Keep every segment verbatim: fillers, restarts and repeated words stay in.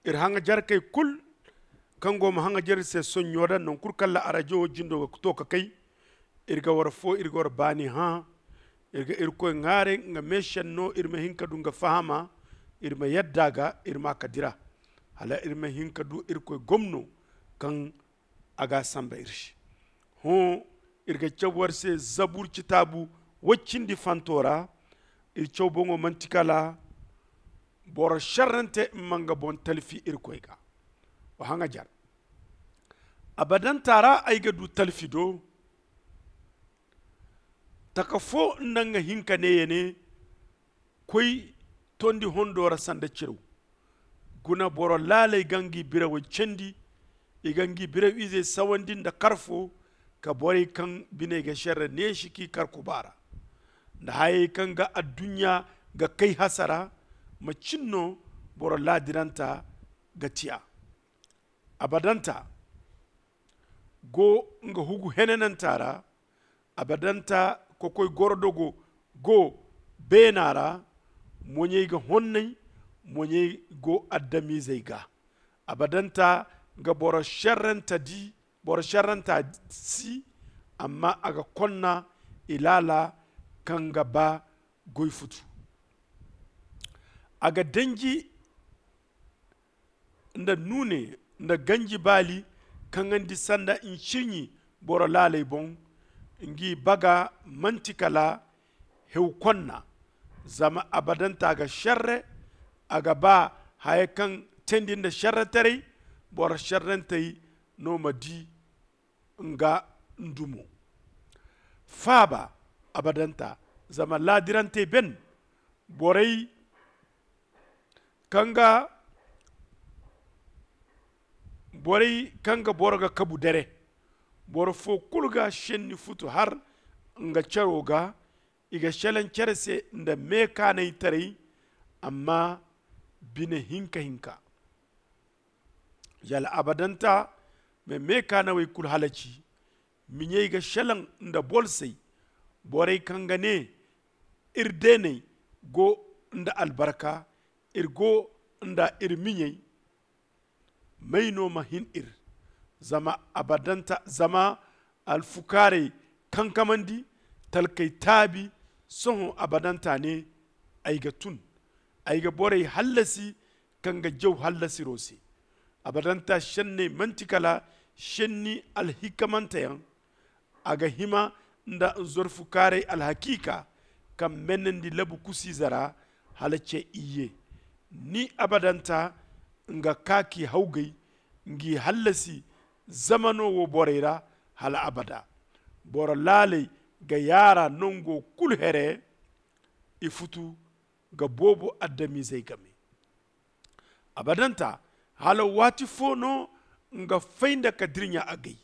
ir hanga jar kai kul kango ma hanga jar se son yoda non kur kala arajo jindo to ka kai irga war fo irga war bani ha irga irko ngare nga meshan no irma hinka du nga fahama irma yaddaga irma kadira hala irma hinka du irko gomno kan aga samba irshi ho irga chawar se zabur kitabu waccindi fantora ir chawbongo mantikala bor sharrante manga bon talfi irkoyga wa hanga jar abadan tara ayga du talfi do takafo nanga hinka ne yene koy tondi hondora sanda ciru guna boro lalay gangi birawo cendi e gangi birawo ize sawandin da karfo ka bori kan bine ga sharra ne shiki karkubara da haye kan ga addunya ga kai hasara macinno boro ladiranta gatiya abadanta go nga hugu henenan tara abadanta kokoy gordogo go benara monye ga honnay monye go addami zaiga abadanta ga boro sharranta di boro sharranta si amma aga konna ilala kanga ba goy futu aga dangi nda nune nda ganji bali kangandi sanda in shirni boro lalay bon ngi baga mantikala hew konna zama abadanta ga sharre aga ba haye kan tendinda sharre tare boro sharrentay no madi nga ndumo faba abadanta zama ladirante ben borey kanga borey kanga boroga kabu dere boro fo kulga shenni futu har nga charoga iga shelen cherese nda meka na itare amma bine hinka hinka yala abadanta me meka na way kul halaci minye iga shelen nda bolsey borey kanga ne irdene go nda albarka irgo nda irminye mayno mahin ir zama abadanta zama alfukare kankamandi talkai tabi soho abadanta ne aiga tun aiga borey hallasi kanga jaw hallasi rosi abadanta shenne mantikala shenni alhikamanta yan aga hima nda zorfukare alhakika kam menendi labu kusi zara halace iye ni abadanta nga kaki haugai ngi hallasi zamano wo borera hala abada boro lalay ga yara nongo kulhere ifutu ga bobo addami zai game abadanta hala wati fono nga fainda kadrinya agai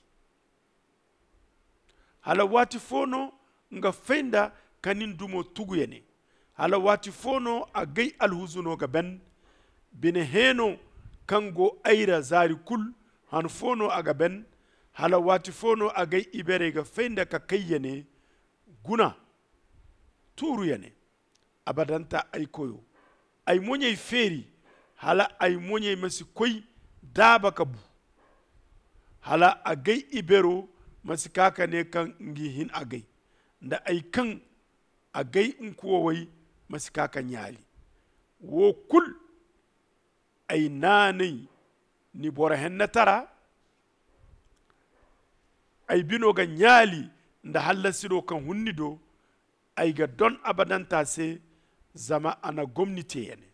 hala wati fono nga fainda kanin dumo tuguyene hala wati fono agai alhuzuno ga ben bine heno kango aira zari kul han fono aga ben hala wati fono agay ibere ga fenda ka kayyane guna turu yane abadanta ay koyo ay monye feri hala ay monye masi koy daba kabu hala agay ibero masi kaka ne kan ngi hin agay nda ay kan agay nkuwa way masi kaka nyali wo kul ay nani ni bora hen tara ay bino ga nyali nda hallasiro kan hunnido ay ga don abadanta se zama ana gomniti yene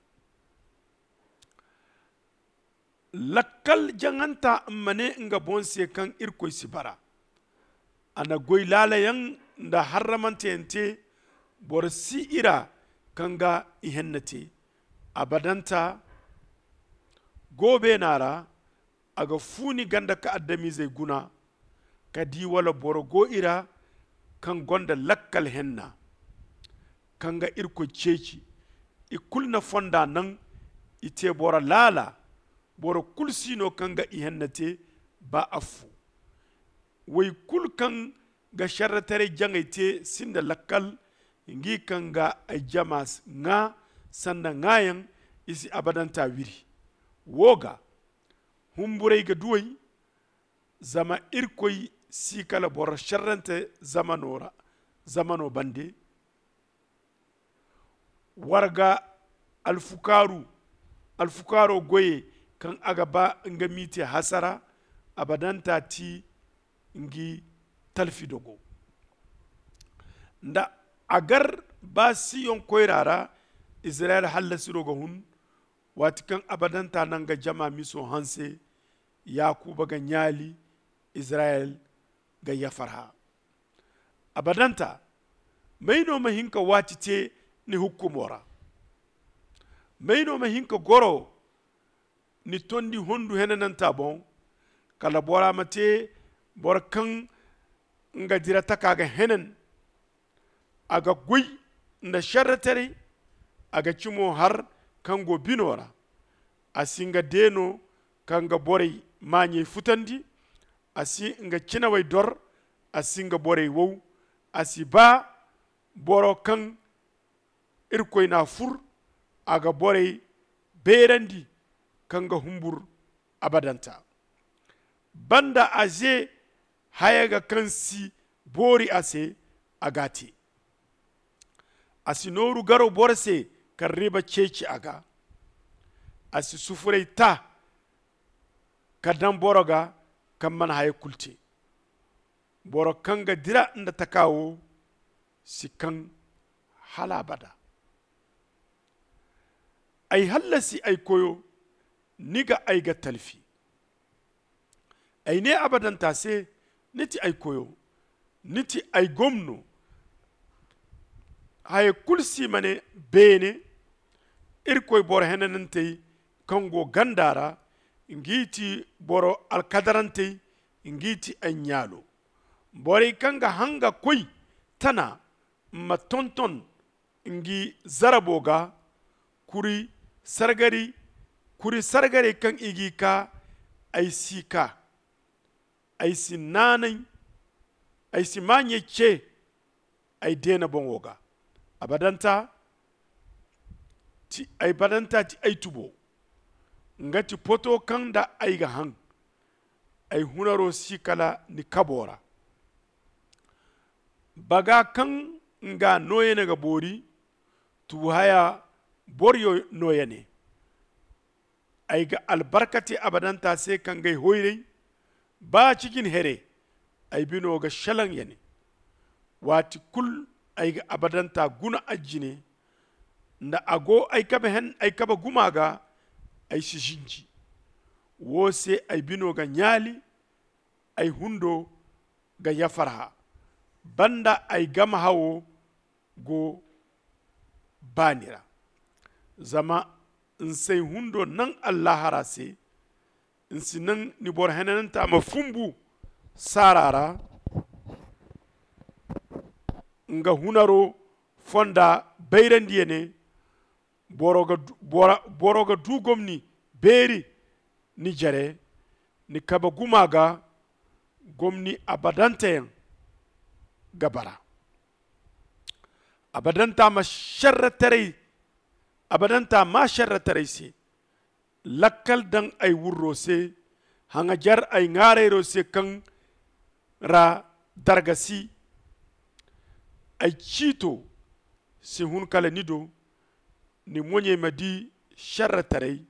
lakkal janganta mane nga bonse kan irkoy sibara ana goy lalayan nda harramante ente bor si ira kanga ihennati abadanta gobe nara aga funi ganda ka addami zai guna kadi wala boro go ira kan gonda lakkal henna kanga irko ceci ikulna fonda nan ite bora lala boro kulsino kanga ihennate ba afu way kul kan ga sharratare jangaite sinda lakkal ngi kanga ay jamas nga sanda ngayan isi abadanta wiri woga humburai ga duwai zama irkoi sikala bor sharrante zamanora zamano bande warga alfukaru alfukaro goye kan aga ba nga mite hasara abadanta ti ngi talfi dogo nda agar ba siyon koirara Israel halasi dogo hun wati kan abadanta nanga jama miso hanse yakuba ga nyali Israel ga yafarha abadanta maino mahinka wati te ni hukumora maino mahinka goro ni tondi hondu henananta bon kala bora mate bor kan nga dirata kaga henen aga guy na sharratari aga cimo har kango binora asinga deno kanga borey manye futandi asi nga cinaway dor asinga borey wow asi ba boro kan irkoy na fur aga borey berandi kanga humbur abadanta banda aje hayaga kansi bori ase agati asi noru garo borse kan riba ceci aga asi sufurai ta kadan boroga kan man haye kulte boro kanga dira nda takawo si kan halabada ay hallasi ay koyo niga ay ga talfi ay ne abadan tase niti ay koyo niti ay gomno haye kulsi mane bene irkoy boro henanante kango gandara ngiti boro alkadarante ngiti anyalo bore kanga hanga koy tana ma tonton ngi zaraboga kuri sargari kuri sargari kan igi ka ay sika ay si nanay ay si manye che ay dena bongoga abadanta ti ay badanta ti ay tubo ngati poto kanda ay ga hang ay hunaro sikala ni kabora baga kan nga noyene ga bori tu haya boryo noyene ay ga albarkati abadanta se kan gay hoyre ba cikin here ay bino ga shalan yene wati kul ay ga abadanta guna ajine nda ago ay kaba hen ay kaba gumaga ay shishinji wose ay bino ga nyali ay hundo ga yafarha banda ay gama hawo go banira zama nsay hundo nan Allah harase nsi nan ni bor henanta ma fumbu sarara nga hunaro fonda bayrandiyene boroga bora boroga dugomni beri ni jare ni kaba gumaga gomni abadante gabara abadanta ma sharratare abadanta ma sharratare si lakkal dan ay wurro se hanga jar ay ngare ro se kan ra dargasi ay chito si hun kala nido ni monye madi sharratare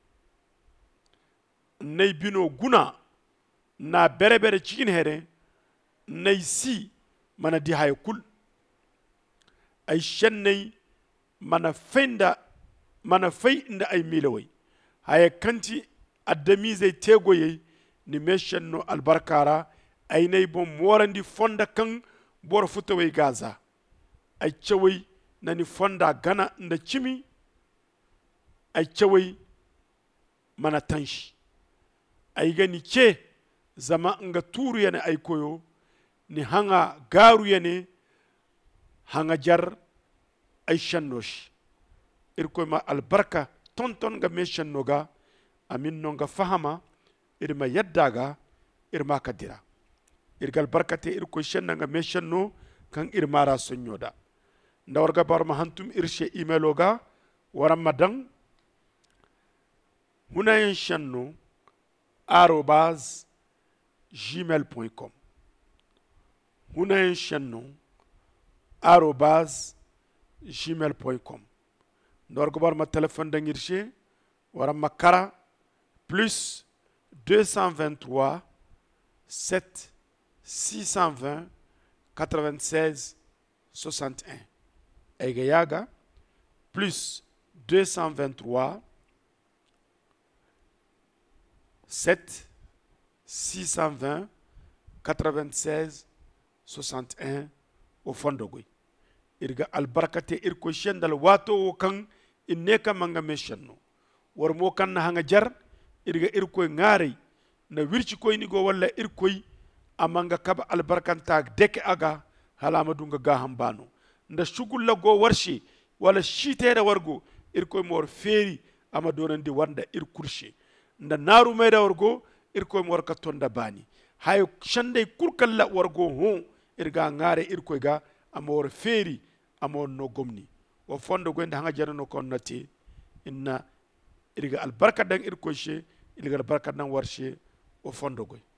nay bino guna na bere bere cikin here nay si mana di hay kul ay shennay mana fenda mana fay inda ay milawai hay kanti addami zai tegoye ni meshenno albarkara ay nay bon morandi fonda kan bor futawai gaza ay cewai nani fonda gana nda cimi ay cewai mana tanshi ay gani ce zama nga turu yane ay koyo ni hanga garu yane hanga jar ay shannosh irko ma albarka tonton ga me shannoga amin nonga fahama irma yaddaga irma kadira irgal barkate irko shannanga me shanno kan irmara sonyoda ndawarga bar ma hantum irshe emailoga waram madan hunayen shanno arobase gmail point com hunayen shanno arobase gmail point com ndor gobar ma téléphone dangirche wara makara plus deux cent vingt-trois sept six cent vingt quatre-vingt-seize soixante et un Eiga yaga plus deux cent vingt-trois sept six cent vingt quatre-vingt-seize soixante et un au fondogoy irga albarakate irko shendal wato wo kan inneka manga meshanno war mo kan na hanga jar irga irko ngare na wirci koy ni go walla irkoy amanga kaba albarkanta deke aga halama dunga ga hambano nda shugulla go warshe wala shitere wargo irkoy mor feri ama donandi wanda irkurshe nda naru mayda wargo irkoy mor ka tonda bani hay shande kurkalla wargo ho irga ngare irkoy ga amor feri amor no gomni o fondo gonde hanga jarano kon nati inna irga albarka dan irkoy she irga albarka dan warshe o fondo goy